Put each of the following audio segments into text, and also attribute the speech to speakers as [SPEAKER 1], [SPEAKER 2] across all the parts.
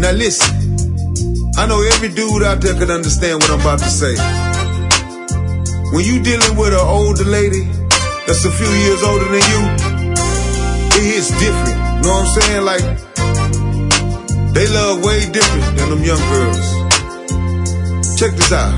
[SPEAKER 1] Now listen, I know every dude out there can understand what I'm about to say. When you dealing with an older lady that's a few years older than you, it hits different. You know what I'm saying? Like, they love way different than them young girls. Check this out.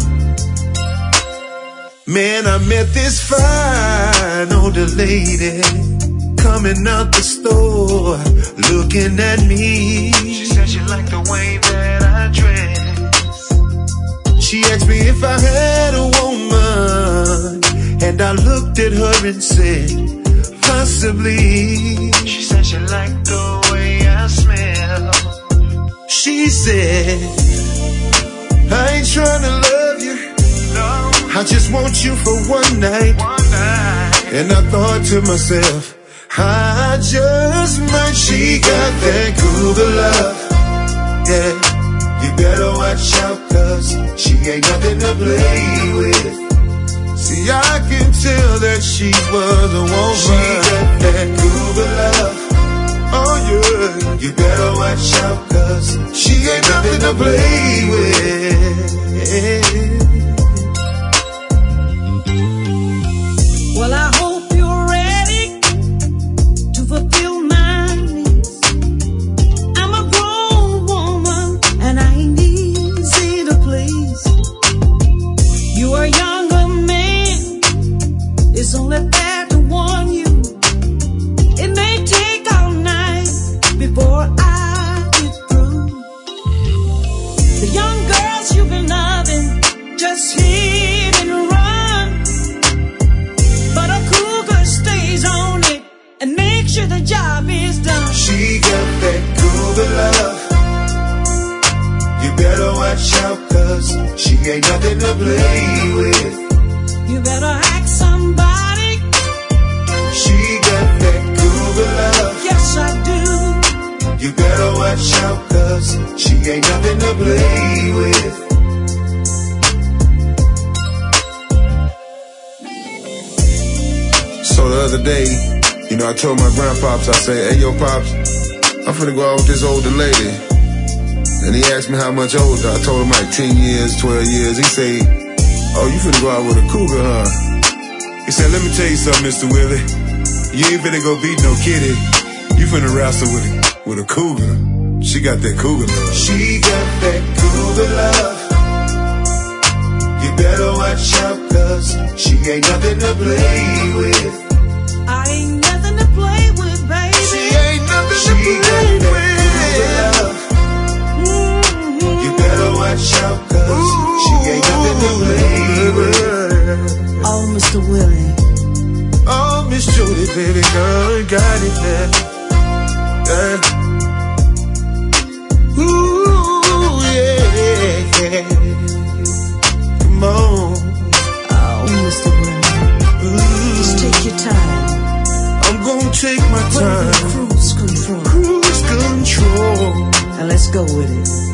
[SPEAKER 1] Man, I met this fine older lady coming out the store, looking at me.
[SPEAKER 2] She said she liked the way that I dress.
[SPEAKER 1] She asked me if I had a woman, and I looked at her and said, possibly.
[SPEAKER 2] She said she liked the way I smell.
[SPEAKER 1] She said, I ain't trying to love you,
[SPEAKER 2] No,
[SPEAKER 1] I just want you for one night.
[SPEAKER 2] one night.
[SPEAKER 1] And I thought to myself, I just might. She got that cougar love, yeah. You better watch out, cause she ain't nothing to play with. See, I can tell that she was a woman. She got that cougar love, oh yeah. You better watch out, cause she ain't nothing to play with.
[SPEAKER 3] Well, I hope you're ready to fulfill my needs. I'm a grown woman and I ain't easy to please. You are a younger man, it's only fair to warn you. It may take all night before I get through. The young girls you've been loving just hit and run, but a cougar stays on it and makes sure the job is done.
[SPEAKER 1] She got that cougar love. You better watch out, cause she ain't nothing to play with.
[SPEAKER 3] You better ask somebody.
[SPEAKER 1] She got that cougar love.
[SPEAKER 3] Yes, I do.
[SPEAKER 1] You better watch out, cause she ain't nothing to play with. So the other day, you know, I told my grandpops, I said, hey, yo, Pops, I'm finna go out with this older lady. And he asked me how much older. I told him like 10 years, 12 years. He said, oh, you finna go out with a cougar, huh? He said, let me tell you something, Mr. Willie. You ain't finna go beat no kitty. You finna wrestle with a cougar. She got that cougar love. She got that cougar love. You better watch out, cause she ain't nothing to play with.
[SPEAKER 3] I ain't nothing to play with, baby.
[SPEAKER 1] She ain't nothing to play with. You better watch out, cause she ain't nothing to play with.
[SPEAKER 3] Oh, Mr. Willie.
[SPEAKER 1] Oh, Miss Jody, baby girl, you got it there. Yeah. Ooh, yeah. Come on.
[SPEAKER 3] Oh, Mr. Willie. Just take your time.
[SPEAKER 1] I'm gonna take my
[SPEAKER 3] Put it in
[SPEAKER 1] time.
[SPEAKER 3] cruise control.
[SPEAKER 1] Cruise control.
[SPEAKER 3] And let's go with it.